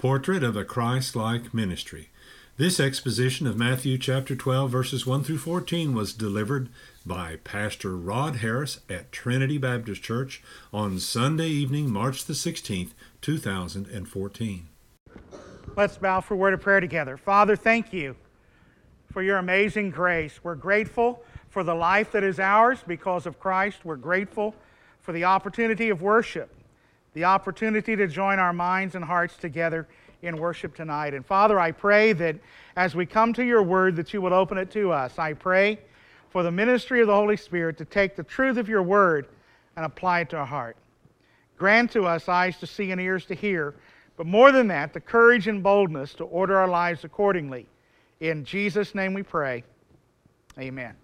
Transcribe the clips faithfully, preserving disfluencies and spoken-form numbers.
Portrait of a Christ-like Ministry. This exposition of Matthew chapter twelve, verses one through fourteen was delivered by Pastor Rod Harris at Trinity Baptist Church on Sunday evening, March the sixteenth, two thousand fourteen. Let's bow for a word of prayer together. Father, thank you for your amazing grace. We're grateful for the life that is ours because of Christ. We're grateful for the opportunity of worship, the opportunity to join our minds and hearts together in worship tonight. And Father, I pray that as we come to your word, that you will open it to us. I pray for the ministry of the Holy Spirit to take the truth of your word and apply it to our heart. Grant to us eyes to see and ears to hear, but more than that, the courage and boldness to order our lives accordingly. In Jesus' name we pray. Amen.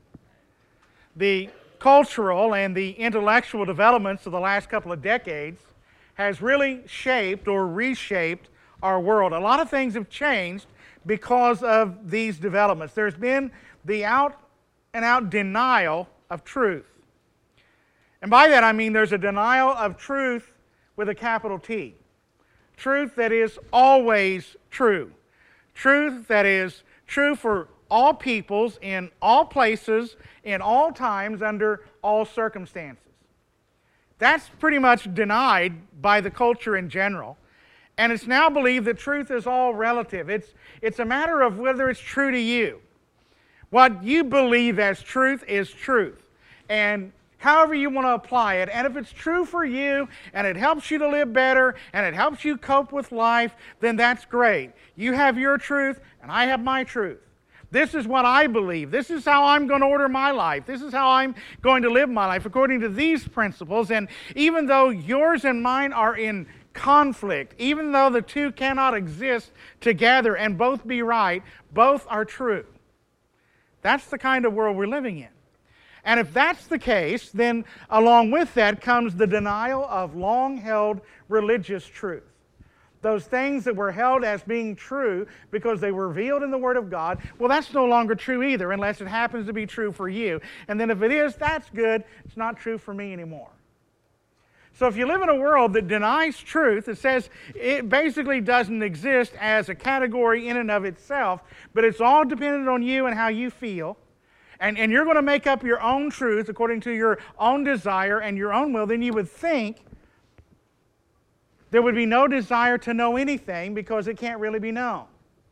The cultural and the intellectual developments of the last couple of decades has really shaped or reshaped our world. A lot of things have changed because of these developments. There's been the out and out denial of truth. And by that I mean there's a denial of truth with a capital T. Truth that is always true. Truth that is true for all peoples, in all places, in all times, under all circumstances. That's pretty much denied by the culture in general. And it's now believed that truth is all relative. It's, it's a matter of whether it's true to you. What you believe as truth is truth. And however you want to apply it, and if it's true for you, and it helps you to live better, and it helps you cope with life, then that's great. You have your truth, and I have my truth. This is what I believe. This is how I'm going to order my life. This is how I'm going to live my life according to these principles. And even though yours and mine are in conflict, even though the two cannot exist together and both be right, both are true. That's the kind of world we're living in. And if that's the case, then along with that comes the denial of long-held religious truth. Those things that were held as being true because they were revealed in the Word of God, well, that's no longer true either unless it happens to be true for you. And then if it is, that's good. It's not true for me anymore. So if you live in a world that denies truth, it says it basically doesn't exist as a category in and of itself, but it's all dependent on you and how you feel, and, and you're going to make up your own truth according to your own desire and your own will, then you would think there would be no desire to know anything because it can't really be known.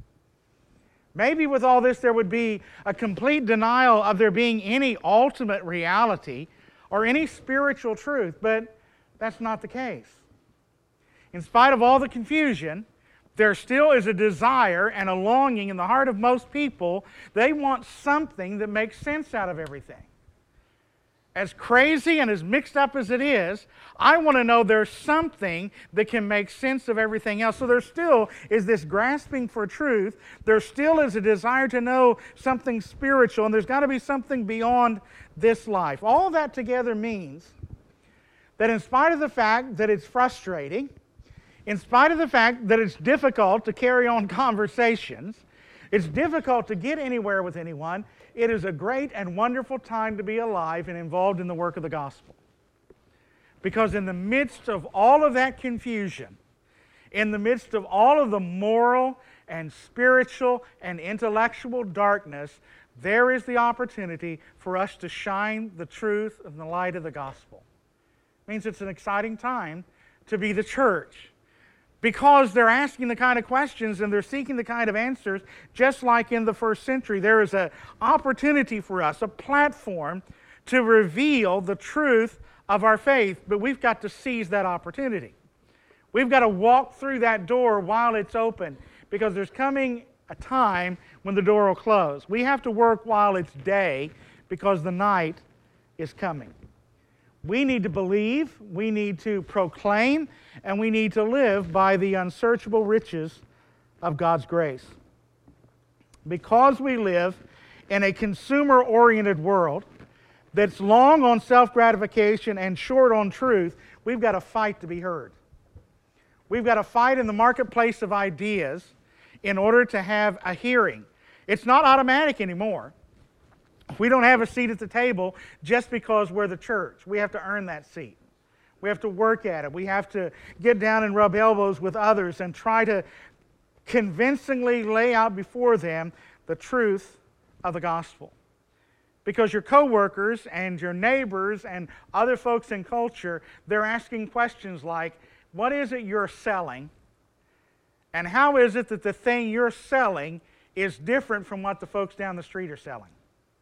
Maybe with all this there would be a complete denial of there being any ultimate reality or any spiritual truth, but that's not the case. In spite of all the confusion, there still is a desire and a longing in the heart of most people. They want something that makes sense out of everything. As crazy and as mixed up as it is, I want to know there's something that can make sense of everything else. So there still is this grasping for truth. There still is a desire to know something spiritual, and there's got to be something beyond this life. All that together means that in spite of the fact that it's frustrating, in spite of the fact that it's difficult to carry on conversations, it's difficult to get anywhere with anyone, it is a great and wonderful time to be alive and involved in the work of the gospel. Because in the midst of all of that confusion, in the midst of all of the moral and spiritual and intellectual darkness, there is the opportunity for us to shine the truth and the light of the gospel. It means it's an exciting time to be the church, because they're asking the kind of questions and they're seeking the kind of answers, just like in the first century. There is an opportunity for us, a platform to reveal the truth of our faith, but we've got to seize that opportunity. We've got to walk through that door while it's open, because there's coming a time when the door will close. We have to work while it's day, because the night is coming. We need to believe, we need to proclaim, and we need to live by the unsearchable riches of God's grace. Because we live in a consumer-oriented world that's long on self-gratification and short on truth, we've got to fight to be heard. We've got to fight in the marketplace of ideas in order to have a hearing. It's not automatic anymore. We don't have a seat at the table just because we're the church. We have to earn that seat. We have to work at it. We have to get down and rub elbows with others and try to convincingly lay out before them the truth of the gospel. Because your coworkers and your neighbors and other folks in culture, they're asking questions like, what is it you're selling? And how is it that the thing you're selling is different from what the folks down the street are selling?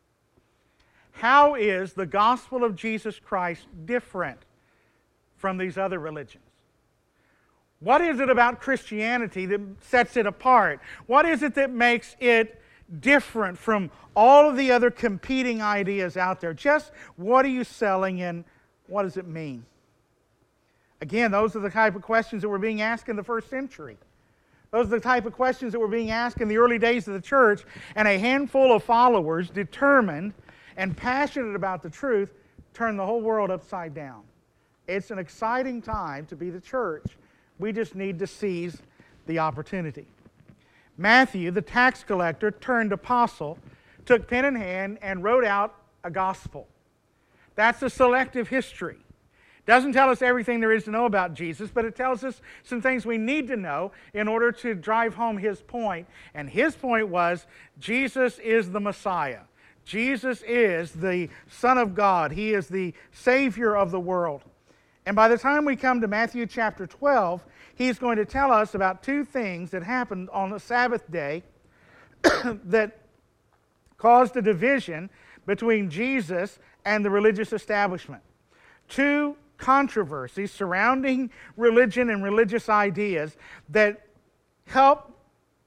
How is the gospel of Jesus Christ different from these other religions? What is it about Christianity that sets it apart? What is it that makes it different from all of the other competing ideas out there? Just what are you selling and what does it mean? Again, those are the type of questions that were being asked in the first century. Those are the type of questions that were being asked in the early days of the church, and a handful of followers, determined and passionate about the truth, turned the whole world upside down. It's an exciting time to be the church. We just need to seize the opportunity. Matthew, the tax collector turned apostle, took pen in hand and wrote out a gospel. That's a selective history. Doesn't tell us everything there is to know about Jesus, but it tells us some things we need to know in order to drive home his point. And his point was, Jesus is the Messiah. Jesus is the Son of God. He is the Savior of the world. And by the time we come to Matthew chapter twelve, he's going to tell us about two things that happened on the Sabbath day that caused a division between Jesus and the religious establishment. Two controversies surrounding religion and religious ideas that help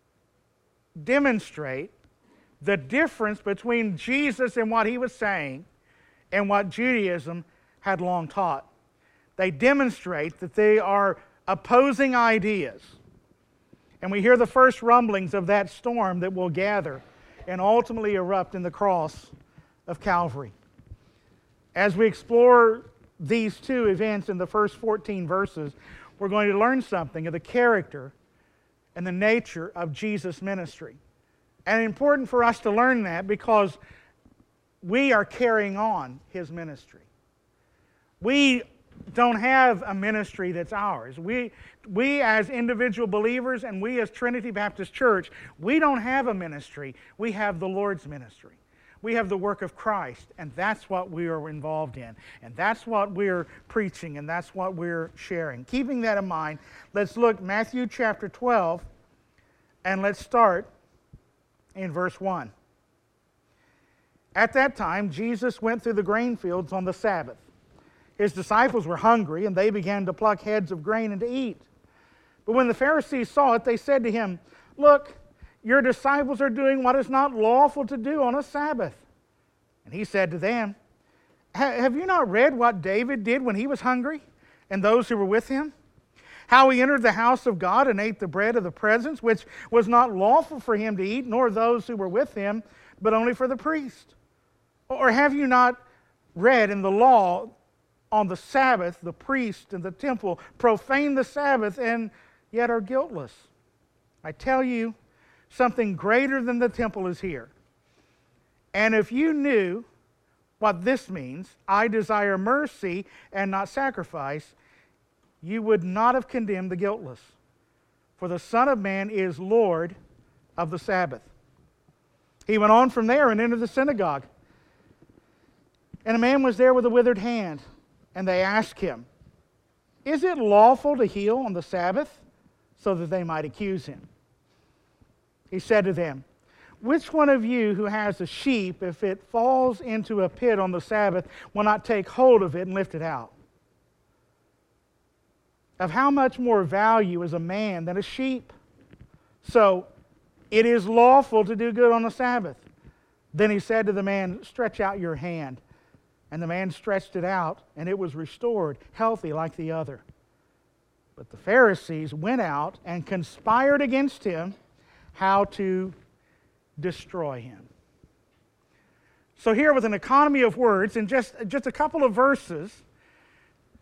demonstrate the difference between Jesus and what he was saying and what Judaism had long taught. They demonstrate that they are opposing ideas. And we hear the first rumblings of that storm that will gather and ultimately erupt in the cross of Calvary. As we explore these two events in the first fourteen verses, we're going to learn something of the character and the nature of Jesus' ministry. And it's important for us to learn that because we are carrying on his ministry. We don't have a ministry that's ours. We, we as individual believers and we as Trinity Baptist Church, we don't have a ministry. We have the Lord's ministry. We have the work of Christ, and that's what we are involved in. And that's what we're preaching, and that's what we're sharing. Keeping that in mind, let's look Matthew chapter twelve, and let's start in verse one. At that time, Jesus went through the grain fields on the Sabbath. His disciples were hungry, and they began to pluck heads of grain and to eat. But when the Pharisees saw it, they said to him, "Look, your disciples are doing what is not lawful to do on a Sabbath." And he said to them, "Have you not read what David did when he was hungry, and those who were with him? How he entered the house of God and ate the bread of the presence, which was not lawful for him to eat, nor those who were with him, but only for the priest? Or have you not read in the law, on the Sabbath, the priest and the temple profane the Sabbath and yet are guiltless? I tell you, something greater than the temple is here. And if you knew what this means, I desire mercy and not sacrifice, you would not have condemned the guiltless. For the Son of Man is Lord of the Sabbath." He went on from there and entered the synagogue. And a man was there with a withered hand. And they asked him, "Is it lawful to heal on the Sabbath?" So that they might accuse him. He said to them, "Which one of you who has a sheep, if it falls into a pit on the Sabbath, will not take hold of it and lift it out? Of how much more value is a man than a sheep? So it is lawful to do good on the Sabbath." Then he said to the man, "Stretch out your hand." And the man stretched it out, and it was restored, healthy like the other. But the Pharisees went out and conspired against him how to destroy him. So here, with an economy of words, in just, just a couple of verses,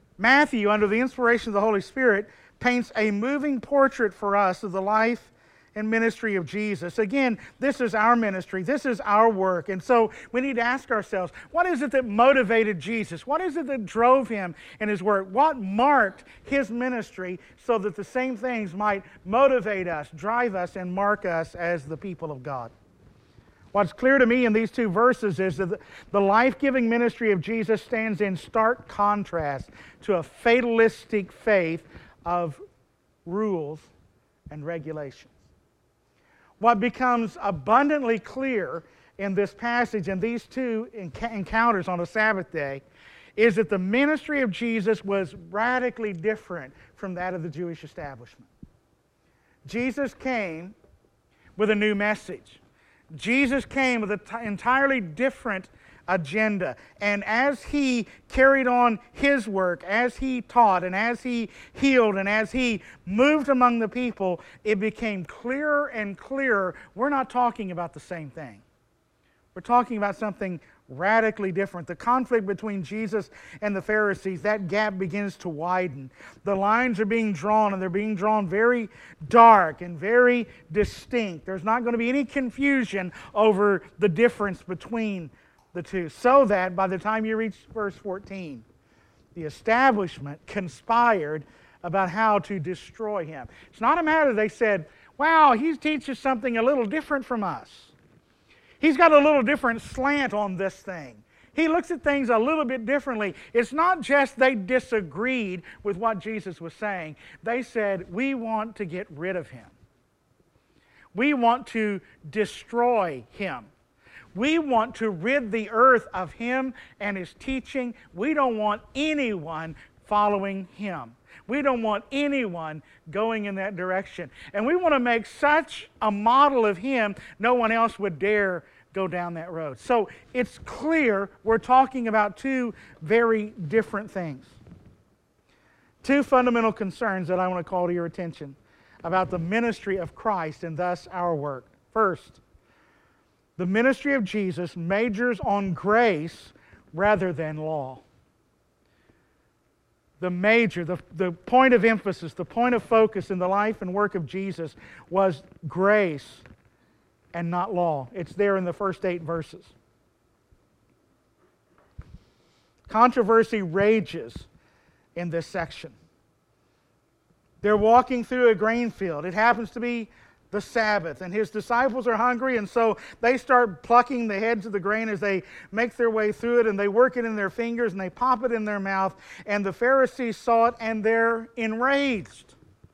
Matthew, under the inspiration of the Holy Spirit, paints a moving portrait for us of the life and ministry of Jesus. Again, this is our ministry. This is our work. And so we need to ask ourselves, what is it that motivated Jesus? What is it that drove him in his work? What marked his ministry so that the same things might motivate us, drive us, and mark us as the people of God? What's clear to me in these two verses is that the life-giving ministry of Jesus stands in stark contrast to a fatalistic faith of rules and regulations. What becomes abundantly clear in this passage and these two encounters on a Sabbath day is that the ministry of Jesus was radically different from that of the Jewish establishment. Jesus came with a new message. Jesus came with an t- entirely different agenda. And as he carried on his work, as he taught, and as he healed, and as he moved among the people, it became clearer and clearer we're not talking about the same thing. We're talking about something radically different. The conflict between Jesus and the Pharisees, that gap begins to widen. The lines are being drawn, and they're being drawn very dark and very distinct. There's not going to be any confusion over the difference between the two, so that by the time you reach verse fourteen, the establishment conspired about how to destroy him. It's not a matter they said, wow, he teaches something a little different from us. He's got a little different slant on this thing. He looks at things a little bit differently. It's not just they disagreed with what Jesus was saying. They said, we want to get rid of him. We want to destroy him. We want to rid the earth of him and his teaching. We don't want anyone following him. We don't want anyone going in that direction. And we want to make such a model of him, no one else would dare go down that road. So it's clear we're talking about two very different things. Two fundamental concerns that I want to call to your attention about the ministry of Christ and thus our work. First, the ministry of Jesus majors on grace rather than law. The major, the, the point of emphasis, the point of focus in the life and work of Jesus was grace and not law. It's there in the first eight verses. Controversy rages in this section. They're walking through a grain field. It happens to be the Sabbath, and his disciples are hungry, and so they start plucking the heads of the grain as they make their way through it, and they work it in their fingers, and they pop it in their mouth, and the Pharisees saw it, and they're enraged.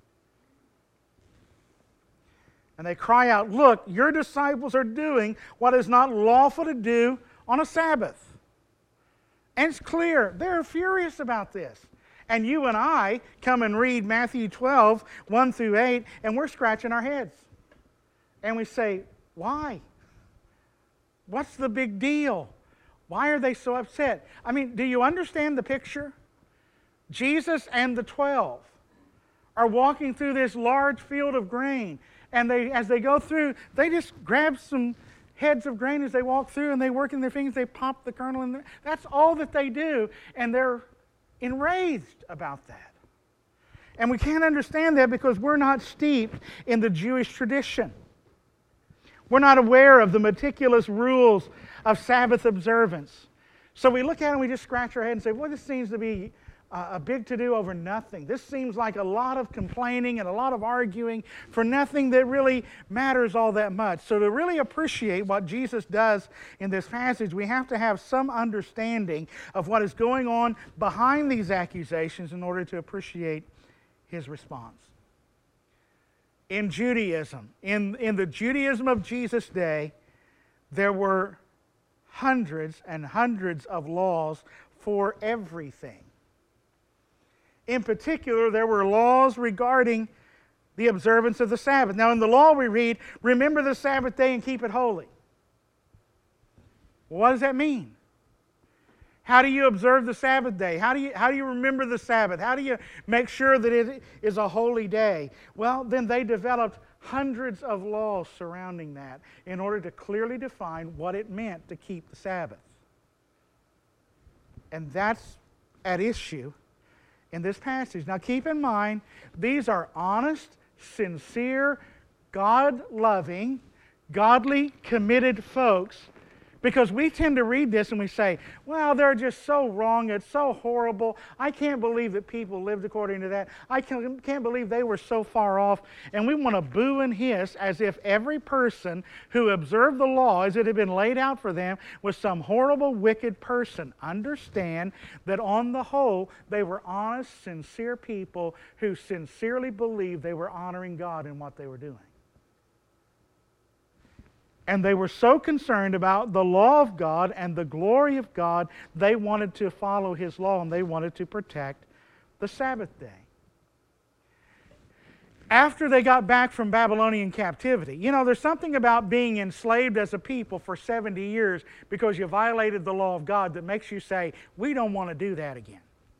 And they cry out, look, your disciples are doing what is not lawful to do on a Sabbath. And it's clear, they're furious about this. And you and I come and read Matthew twelve, one through eight, and we're scratching our heads. And we say, why? What's the big deal? Why are they so upset? I mean, do you understand the picture? Jesus and the twelve are walking through this large field of grain. And they, as they go through, they just grab some heads of grain as they walk through, and they work in their fingers, they pop the kernel in there. That's all that they do. And they're enraged about that. And we can't understand that because we're not steeped in the Jewish tradition. We're not aware of the meticulous rules of Sabbath observance. So we look at it and we just scratch our head and say, well, this seems to be a big to-do over nothing. This seems like a lot of complaining and a lot of arguing for nothing that really matters all that much. So to really appreciate what Jesus does in this passage, we have to have some understanding of what is going on behind these accusations in order to appreciate his response. In Judaism, in, in the Judaism of Jesus' day, there were hundreds and hundreds of laws for everything. In particular, there were laws regarding the observance of the Sabbath. Now, in the law we read, remember the Sabbath day and keep it holy. Well, what does that mean? How do you observe the Sabbath day? How do you, how do you remember the Sabbath? How do you make sure that it is a holy day? Well, then they developed hundreds of laws surrounding that in order to clearly define what it meant to keep the Sabbath. And that's at issue in this passage. Now keep in mind, these are honest, sincere, God-loving, godly, committed folks, because we tend to read this and we say, well, they're just so wrong, it's so horrible, I can't believe that people lived according to that, I can't, can't believe they were so far off, and we want to boo and hiss as if every person who observed the law as it had been laid out for them was some horrible, wicked person. Understand that on the whole, they were honest, sincere people who sincerely believed they were honoring God in what they were doing. And they were so concerned about the law of God and the glory of God, they wanted to follow His law and they wanted to protect the Sabbath day. After they got back from Babylonian captivity, you know, there's something about being enslaved as a people for seventy years because you violated the law of God that makes you say, we don't want to do that again.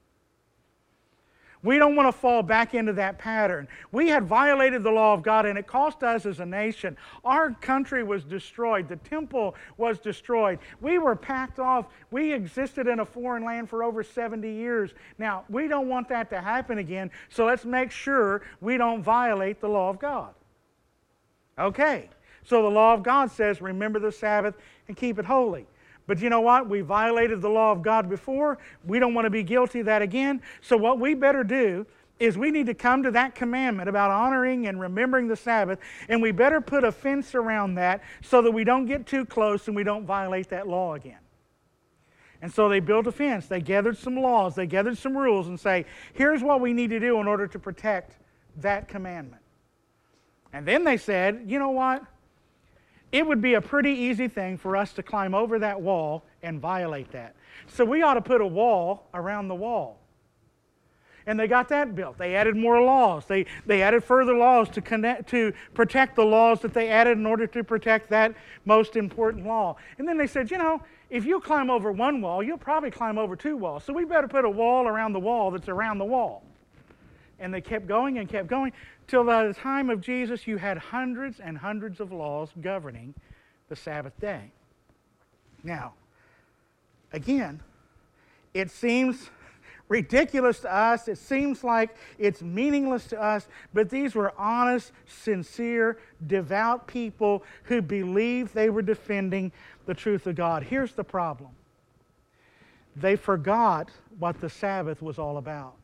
We don't want to fall back into that pattern. We had violated the law of God, and it cost us as a nation. Our country was destroyed. The temple was destroyed. We were packed off. We existed in a foreign land for over seventy years. Now, we don't want that to happen again, so let's make sure we don't violate the law of God. Okay, so the law of God says, remember the Sabbath and keep it holy. But you know what? We violated the law of God before. We don't want to be guilty of that again. So what we better do is we need to come to that commandment about honoring and remembering the Sabbath, and we better put a fence around that so that we don't get too close and we don't violate that law again. And so they built a fence. They gathered some laws. They gathered some rules and say, here's what we need to do in order to protect that commandment. And then they said, you know what? It would be a pretty easy thing for us to climb over that wall and violate that. So we ought to put a wall around the wall. And they got that built. They added more laws. They, they added further laws to, connect, to protect the laws that they added in order to protect that most important law. And then they said, you know, if you climb over one wall, you'll probably climb over two walls. So we better put a wall around the wall that's around the wall. And they kept going and kept going. Till by the time of Jesus, you had hundreds and hundreds of laws governing the Sabbath day. Now, again, it seems ridiculous to us. It seems like it's meaningless to us. But these were honest, sincere, devout people who believed they were defending the truth of God. Here's the problem. They forgot what the Sabbath was all about.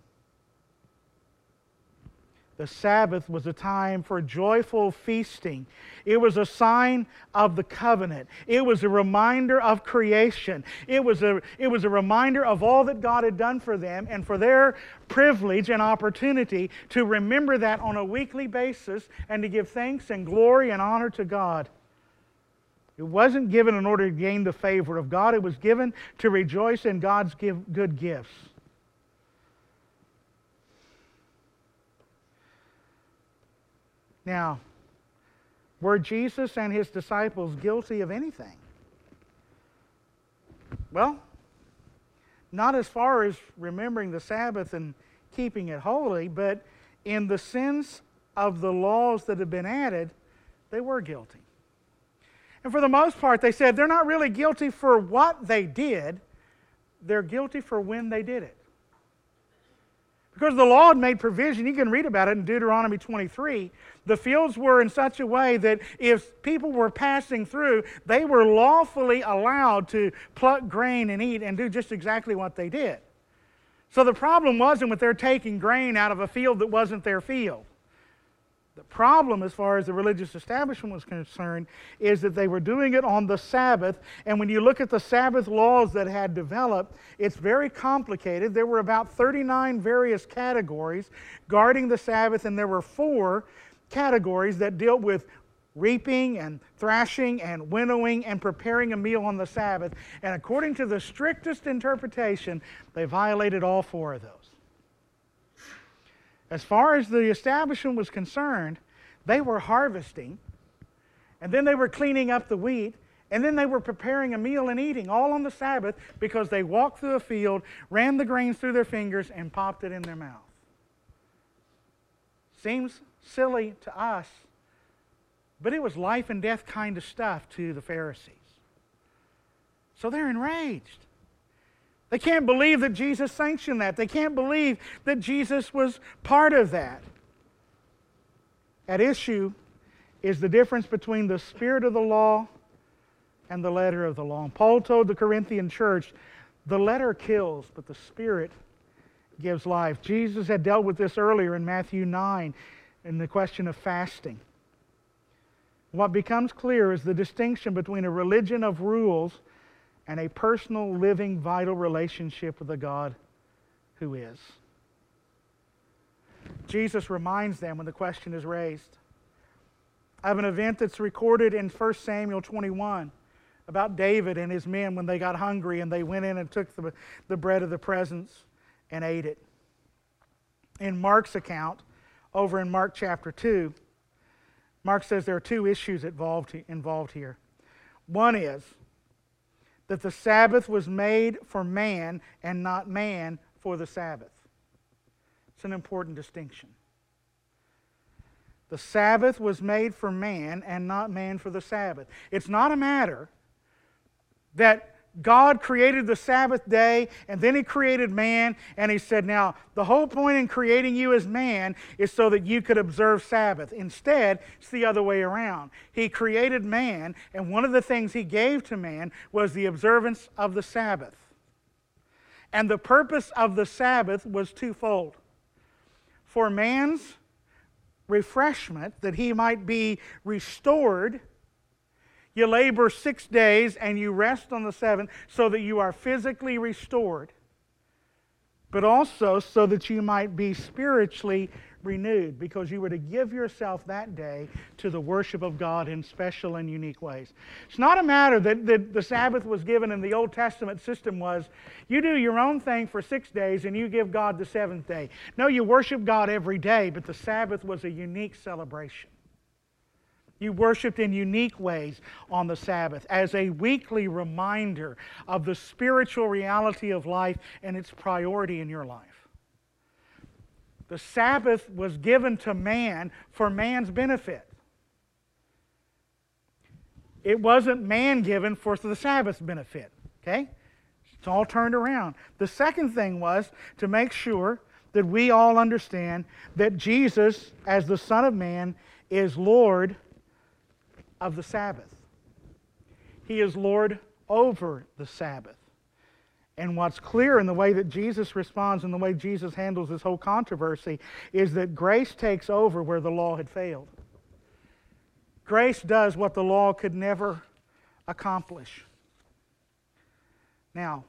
The Sabbath was a time for joyful feasting. It was a sign of the covenant. It was a reminder of creation. It was a, it was a reminder of all that God had done for them and for their privilege and opportunity to remember that on a weekly basis and to give thanks and glory and honor to God. It wasn't given in order to gain the favor of God. It was given to rejoice in God's give, good gifts. Now, were Jesus and His disciples guilty of anything? Well, not as far as remembering the Sabbath and keeping it holy, but in the sense of the laws that have been added, they were guilty. And for the most part, they said they're not really guilty for what they did, they're guilty for when they did it. Because the law had made provision, you can read about it in Deuteronomy twenty-three. The fields were in such a way that if people were passing through, they were lawfully allowed to pluck grain and eat and do just exactly what they did. So the problem wasn't with their taking grain out of a field that wasn't their field. The problem, as far as the religious establishment was concerned, is that they were doing it on the Sabbath. And when you look at the Sabbath laws that had developed, it's very complicated. There were about thirty-nine various categories guarding the Sabbath, and there were four categories that dealt with reaping and thrashing and winnowing and preparing a meal on the Sabbath. And according to the strictest interpretation, they violated all four of those. As far as the establishment was concerned, they were harvesting, and then they were cleaning up the wheat, and then they were preparing a meal and eating, all on the Sabbath, because they walked through a field, ran the grains through their fingers, and popped it in their mouth. Seems silly to us, but it was life and death kind of stuff to the Pharisees. So they're enraged. They can't believe that Jesus sanctioned that. They can't believe that Jesus was part of that. At issue is the difference between the spirit of the law and the letter of the law. And Paul told the Corinthian church, the letter kills, but the spirit gives life. Jesus had dealt with this earlier in Matthew nine in the question of fasting. What becomes clear is the distinction between a religion of rules and a personal, living, vital relationship with the God who is. Jesus reminds them when the question is raised of an event that's recorded in First Samuel twenty-one about David and his men when they got hungry and they went in and took the, the bread of the presence and ate it. In Mark's account, over in Mark chapter two, Mark says there are two issues involved, involved here. One is that the Sabbath was made for man and not man for the Sabbath. It's an important distinction. The Sabbath was made for man and not man for the Sabbath. It's not a matter that God created the Sabbath day and then He created man and He said, now the whole point in creating you as man is so that you could observe Sabbath. Instead, it's the other way around. He created man and one of the things He gave to man was the observance of the Sabbath. And the purpose of the Sabbath was twofold. For man's refreshment, that he might be restored. You labor six days and you rest on the seventh so that you are physically restored, but also so that you might be spiritually renewed, because you were to give yourself that day to the worship of God in special and unique ways. It's not a matter that, that the Sabbath was given in the Old Testament system was, you do your own thing for six days and you give God the seventh day. No, you worship God every day, but the Sabbath was a unique celebration. You worshiped in unique ways on the Sabbath as a weekly reminder of the spiritual reality of life and its priority in your life. The Sabbath was given to man for man's benefit. It wasn't man given for the Sabbath's benefit. Okay? It's all turned around. The second thing was to make sure that we all understand that Jesus, as the Son of Man, is Lord of the Sabbath. He is Lord over the Sabbath. And what's clear in the way that Jesus responds and the way Jesus handles this whole controversy is that grace takes over where the law had failed. Grace does what the law could never accomplish. Now,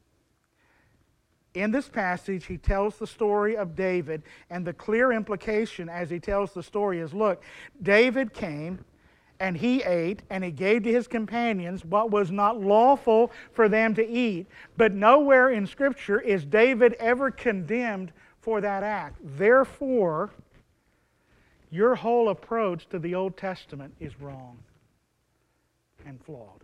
in this passage, he tells the story of David, and the clear implication as he tells the story is, look, David came and he ate, and he gave to his companions what was not lawful for them to eat. But nowhere in Scripture is David ever condemned for that act. Therefore, your whole approach to the Old Testament is wrong and flawed.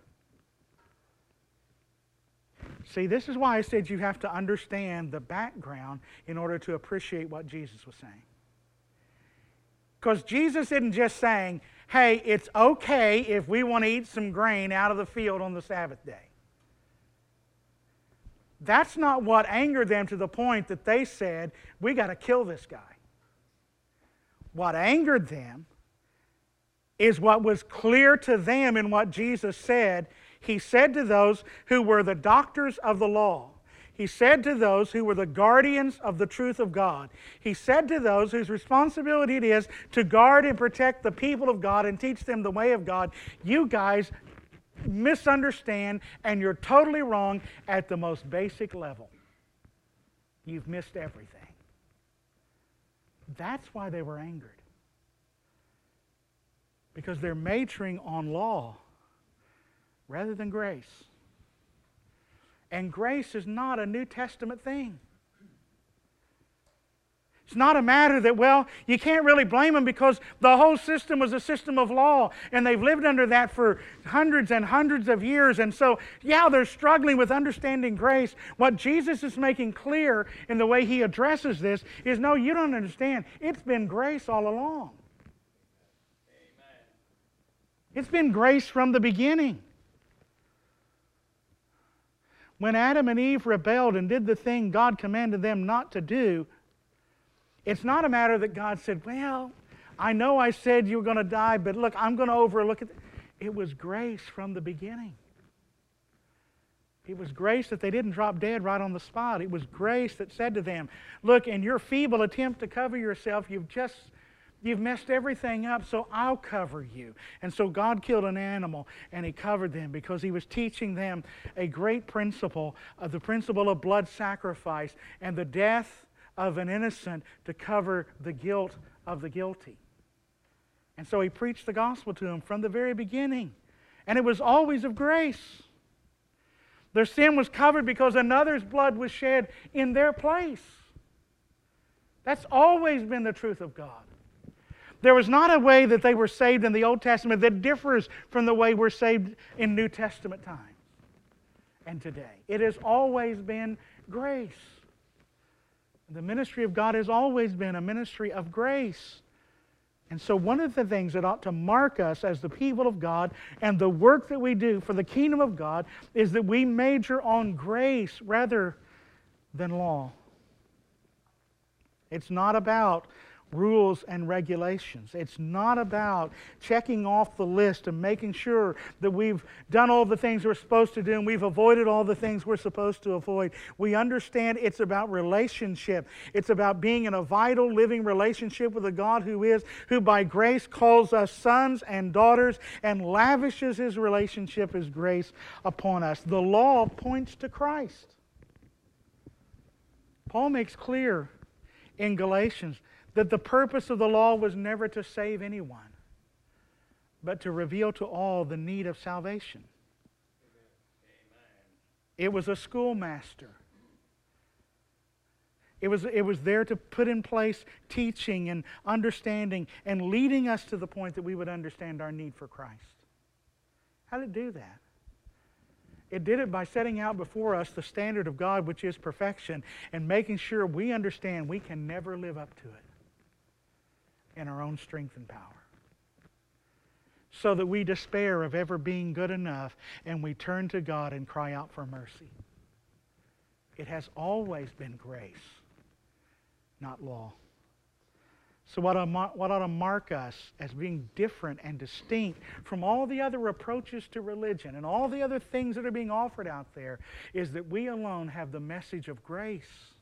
See, this is why I said you have to understand the background in order to appreciate what Jesus was saying. Because Jesus isn't just saying, hey, it's okay if we want to eat some grain out of the field on the Sabbath day. That's not what angered them to the point that they said, we got to kill this guy. What angered them is what was clear to them in what Jesus said. He said to those who were the doctors of the law, He said to those who were the guardians of the truth of God, He said to those whose responsibility it is to guard and protect the people of God and teach them the way of God, you guys misunderstand and you're totally wrong at the most basic level. You've missed everything. That's why they were angered. Because they're majoring on law rather than grace. And grace is not a New Testament thing. It's not a matter that, well, you can't really blame them because the whole system was a system of law and they've lived under that for hundreds and hundreds of years. And so, yeah, they're struggling with understanding grace. What Jesus is making clear in the way He addresses this is, no, you don't understand. It's been grace all along. Amen. It's been grace from the beginning. When Adam and Eve rebelled and did the thing God commanded them not to do, it's not a matter that God said, well, I know I said you were going to die, but look, I'm going to overlook it. It was grace from the beginning. It was grace that they didn't drop dead right on the spot. It was grace that said to them, look, in your feeble attempt to cover yourself, you've just, you've messed everything up, so I'll cover you. And so God killed an animal, and He covered them because He was teaching them a great principle, of the principle of blood sacrifice and the death of an innocent to cover the guilt of the guilty. And so He preached the gospel to them from the very beginning. And it was always of grace. Their sin was covered because another's blood was shed in their place. That's always been the truth of God. There was not a way that they were saved in the Old Testament that differs from the way we're saved in New Testament times and today. It has always been grace. The ministry of God has always been a ministry of grace. And so one of the things that ought to mark us as the people of God and the work that we do for the kingdom of God is that we major on grace rather than law. It's not about rules and regulations. It's not about checking off the list and making sure that we've done all the things we're supposed to do and we've avoided all the things we're supposed to avoid. We understand it's about relationship. It's about being in a vital, living relationship with a God who is, who by grace calls us sons and daughters and lavishes His relationship, His grace upon us. The law points to Christ. Paul makes clear in Galatians that the purpose of the law was never to save anyone, but to reveal to all the need of salvation. It was a schoolmaster. It was, it was there to put in place teaching and understanding and leading us to the point that we would understand our need for Christ. How did it do that? It did it by setting out before us the standard of God, which is perfection, and making sure we understand we can never live up to it in our own strength and power. So that we despair of ever being good enough and we turn to God and cry out for mercy. It has always been grace, not law. So what ought, what ought to mark us as being different and distinct from all the other approaches to religion and all the other things that are being offered out there is that we alone have the message of grace.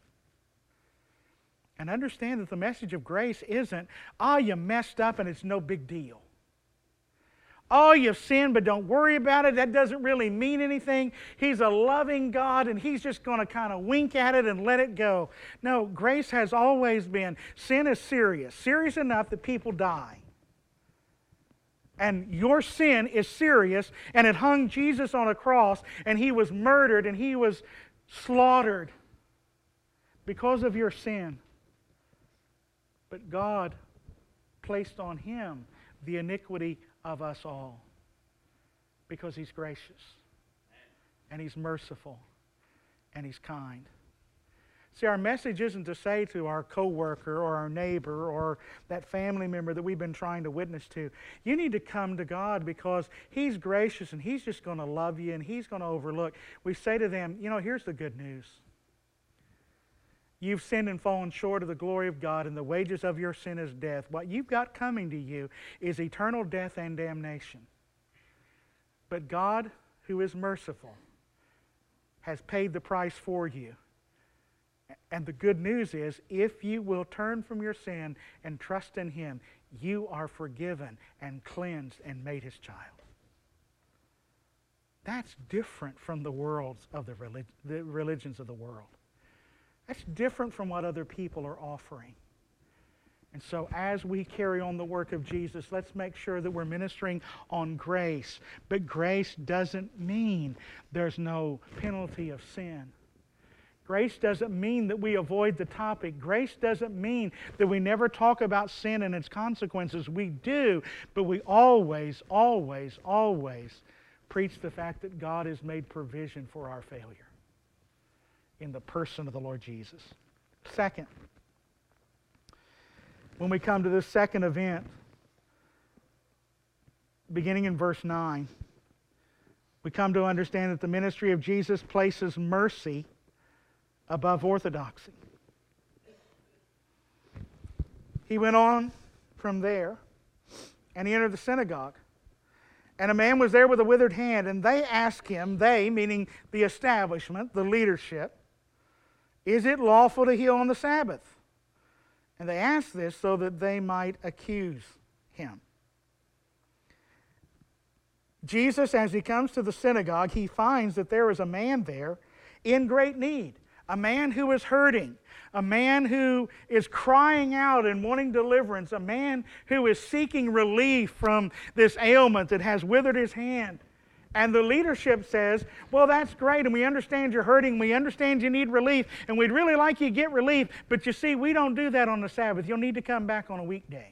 And understand that the message of grace isn't, oh, you messed up and it's no big deal. Oh, you've sinned, but don't worry about it. That doesn't really mean anything. He's a loving God, and He's just going to kind of wink at it and let it go. No, grace has always been, sin is serious. Serious enough that people die. And your sin is serious, and it hung Jesus on a cross, and He was murdered, and He was slaughtered because of your sin. But God placed on Him the iniquity of us all because He's gracious and He's merciful and He's kind. See, our message isn't to say to our coworker or our neighbor or that family member that we've been trying to witness to, you need to come to God because He's gracious and He's just going to love you and He's going to overlook. We say to them, you know, here's the good news. You've sinned and fallen short of the glory of God, and the wages of your sin is death. What you've got coming to you is eternal death and damnation. But God, who is merciful, has paid the price for you. And the good news is, if you will turn from your sin and trust in Him, you are forgiven and cleansed and made His child. That's different from the worlds of the, relig- the religions of the world. That's different from what other people are offering. And so as we carry on the work of Jesus, let's make sure that we're ministering on grace. But grace doesn't mean there's no penalty of sin. Grace doesn't mean that we avoid the topic. Grace doesn't mean that we never talk about sin and its consequences. We do, but we always, always, always preach the fact that God has made provision for our failure in the person of the Lord Jesus. Second, when we come to this second event, beginning in verse nine, we come to understand that the ministry of Jesus places mercy above orthodoxy. He went on from there, and he entered the synagogue. And a man was there with a withered hand, and they asked him, they, meaning the establishment, the leadership, is it lawful to heal on the Sabbath? And they asked this so that they might accuse him. Jesus, as he comes to the synagogue, he finds that there is a man there in great need, a man who is hurting, a man who is crying out and wanting deliverance, a man who is seeking relief from this ailment that has withered his hand. And the leadership says, well, that's great, and we understand you're hurting, we understand you need relief, and we'd really like you to get relief, but you see, we don't do that on the Sabbath. You'll need to come back on a weekday.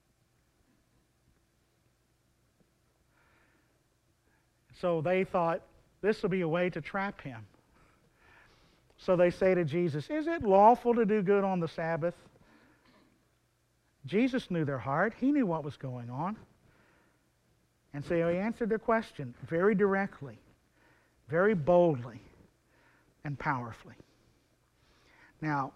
So they thought this will be a way to trap him. So they say to Jesus, is it lawful to do good on the Sabbath? Jesus knew their heart. He knew what was going on. And so he answered their question very directly, very boldly, and powerfully. Now,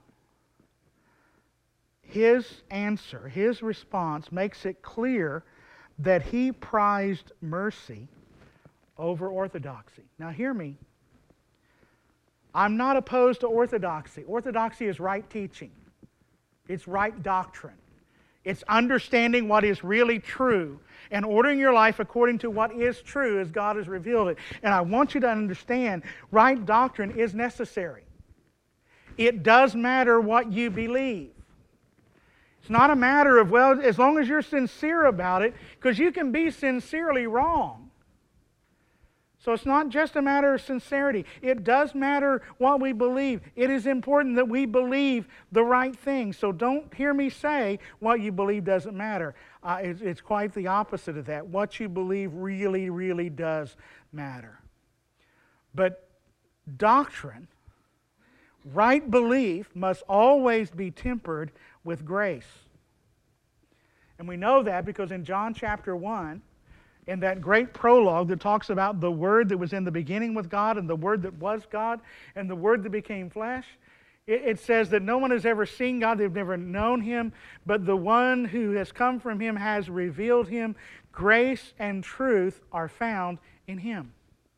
his answer, his response makes it clear that he prized mercy over orthodoxy. Now hear me. I'm not opposed to orthodoxy. Orthodoxy is right teaching. It's right doctrine. It's understanding what is really true and ordering your life according to what is true as God has revealed it. And I want you to understand, right doctrine is necessary. It does matter what you believe. It's not a matter of, well, as long as you're sincere about it, because you can be sincerely wrong. So it's not just a matter of sincerity. It does matter what we believe. It is important that we believe the right thing. So don't hear me say what you believe doesn't matter. Uh, it's, it's quite the opposite of that. What you believe really, really does matter. But doctrine, right belief, must always be tempered with grace. And we know that because in John chapter one, in that great prologue that talks about the Word that was in the beginning with God and the Word that was God and the Word that became flesh, it, it says that no one has ever seen God, they've never known Him, but the one who has come from Him has revealed Him. Grace and truth are found in Him.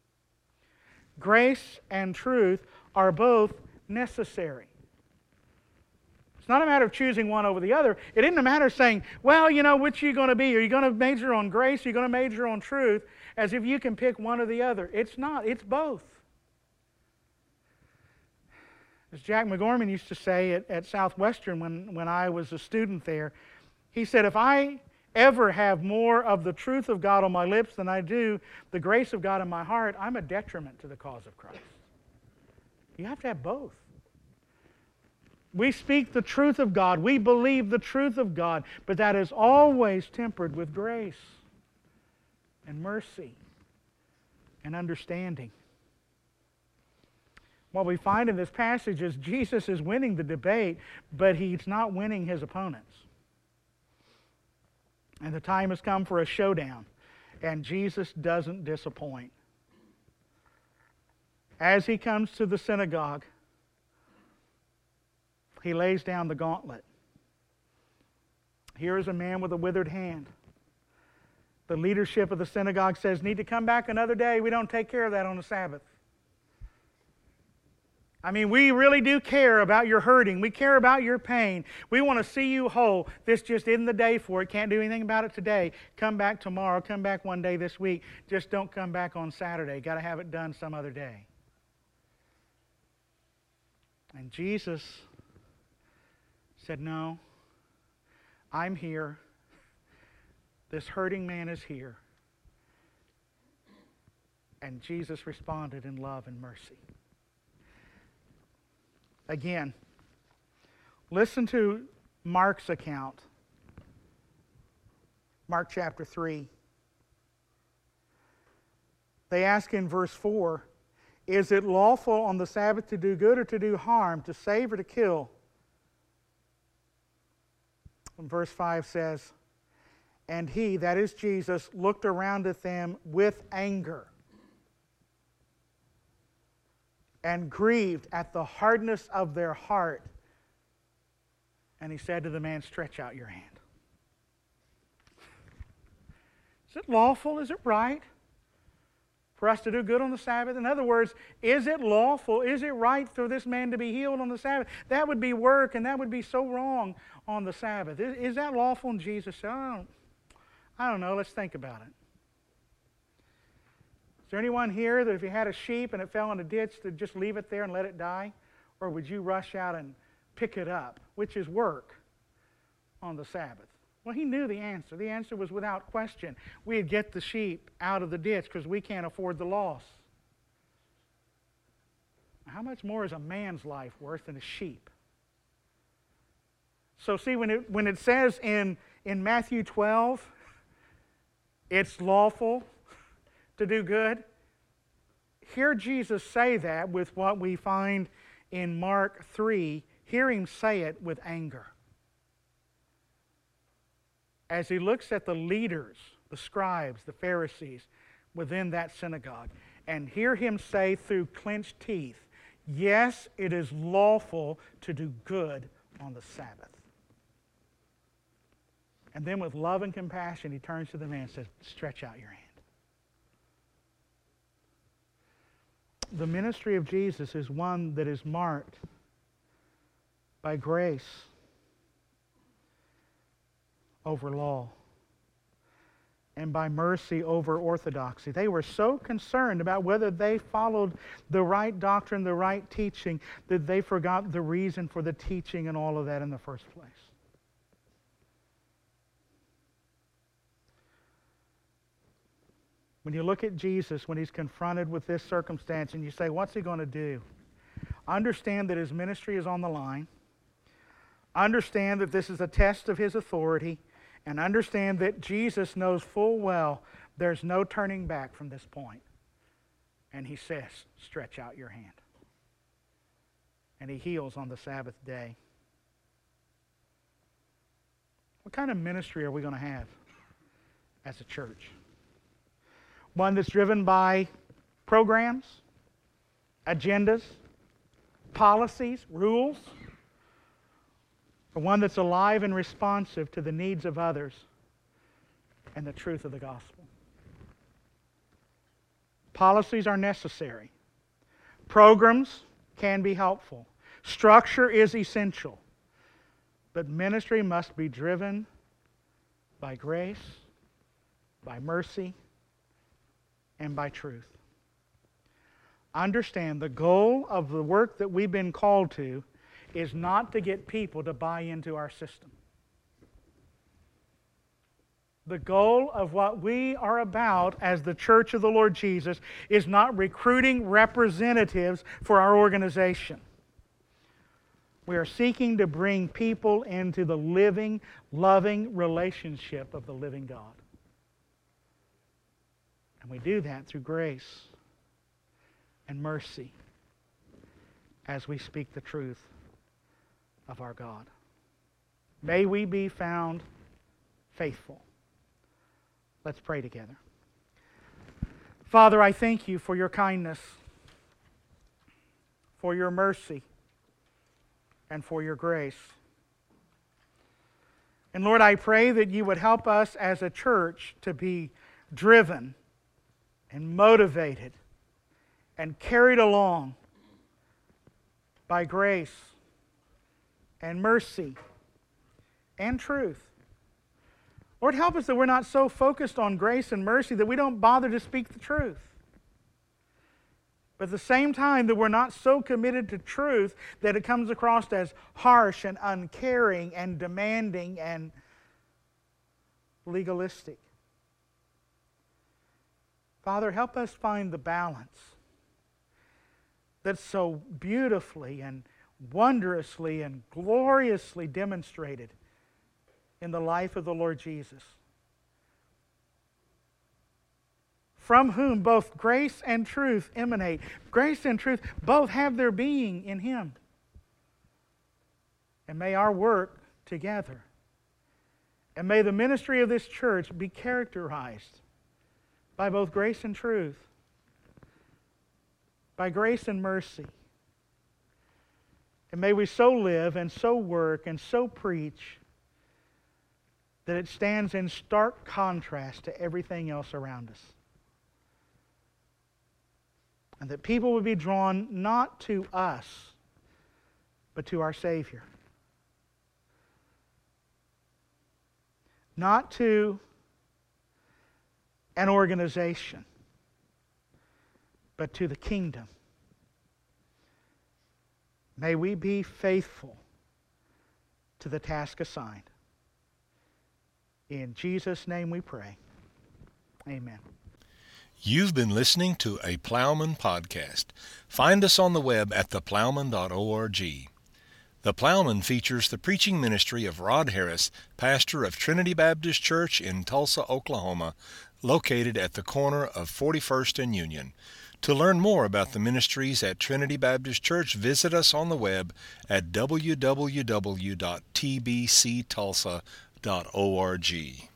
Grace and truth are both necessary. It's not a matter of choosing one over the other. It isn't a matter of saying, well, you know, which are you going to be? Are you going to major on grace? Are you going to major on truth? As if you can pick one or the other. It's not. It's both. As Jack McGorman used to say at, at Southwestern when, when I was a student there, he said, if I ever have more of the truth of God on my lips than I do the grace of God in my heart, I'm a detriment to the cause of Christ. You have to have both. We speak the truth of God. We believe the truth of God. But that is always tempered with grace and mercy and understanding. What we find in this passage is Jesus is winning the debate, but He's not winning His opponents. And the time has come for a showdown. And Jesus doesn't disappoint. As He comes to the synagogue, He lays down the gauntlet. Here is a man with a withered hand. The leadership of the synagogue says, need to come back another day. We don't take care of that on the Sabbath. I mean, we really do care about your hurting. We care about your pain. We want to see you whole. This just isn't the day for it. Can't do anything about it today. Come back tomorrow. Come back one day this week. Just don't come back on Saturday. Got to have it done some other day. And Jesus said, no, I'm here. This hurting man is here. And Jesus responded in love and mercy. Again, listen to Mark's account. Mark chapter three. They ask in verse four, is it lawful on the Sabbath to do good or to do harm, to save or to kill? And verse five says, and he, that is Jesus, looked around at them with anger and grieved at the hardness of their heart. And He said to the man, stretch out your hand. Is it lawful? Is it right for us to do good on the Sabbath? In other words, is it lawful? Is it right for this man to be healed on the Sabbath? That would be work, and that would be so wrong on the Sabbath. Is, is that lawful? And Jesus said, I don't, I don't know. Let's think about it. Is there anyone here that if you had a sheep and it fell in a ditch, to just leave it there and let it die? Or would you rush out and pick it up, which is work on the Sabbath? Well, he knew the answer. The answer was without question. We'd get the sheep out of the ditch because we can't afford the loss. How much more is a man's life worth than a sheep? So see, when it, when it says in, in Matthew twelve, it's lawful to do good, hear Jesus say that with what we find in Mark three, hear him say it with anger. As he looks at the leaders, the scribes, the Pharisees within that synagogue, and hear him say through clenched teeth, yes, it is lawful to do good on the Sabbath. And then with love and compassion, he turns to the man and says, stretch out your hand. The ministry of Jesus is one that is marked by grace over law and by mercy over orthodoxy. They were so concerned about whether they followed the right doctrine, the right teaching, that they forgot the reason for the teaching and all of that in the first place. When you look at Jesus, when he's confronted with this circumstance and you say, what's he going to do? Understand that his ministry is on the line. Understand that this is a test of his authority. And understand that Jesus knows full well there's no turning back from this point. And he says, stretch out your hand. And he heals on the Sabbath day. What kind of ministry are we going to have as a church? One that's driven by programs, agendas, policies, rules, or one that's alive and responsive to the needs of others and the truth of the gospel. Policies are necessary. Programs can be helpful. Structure is essential. But ministry must be driven by grace, by mercy, and by truth. Understand the goal of the work that we've been called to is not to get people to buy into our system. The goal of what we are about as the Church of the Lord Jesus is not recruiting representatives for our organization. We are seeking to bring people into the living, loving relationship of the living God. And we do that through grace and mercy as we speak the truth of our God. May we be found faithful. Let's pray together. Father, I thank you for your kindness, for your mercy, and for your grace. And Lord, I pray that you would help us as a church to be driven and motivated and carried along by grace and mercy and truth. Lord, help us that we're not so focused on grace and mercy that we don't bother to speak the truth. But at the same time, that we're not so committed to truth that it comes across as harsh and uncaring and demanding and legalistic. Father, help us find the balance that's so beautifully and wondrously and gloriously demonstrated in the life of the Lord Jesus, from whom both grace and truth emanate. Grace and truth both have their being in Him. And may our work together, and may the ministry of this church be characterized by both grace and truth, by grace and mercy. And may we so live and so work and so preach that it stands in stark contrast to everything else around us. And that people would be drawn not to us, but to our Savior. Not to an organization, but to the kingdom. May we be faithful to the task assigned. In Jesus' name we pray. Amen. You've been listening to a Plowman podcast. Find us on the web at the plowman dot org. The Plowman features the preaching ministry of Rod Harris, pastor of Trinity Baptist Church in Tulsa, Oklahoma, located at the corner of forty-first and Union. To learn more about the ministries at Trinity Baptist Church, visit us on the web at w w w dot t b c tulsa dot org.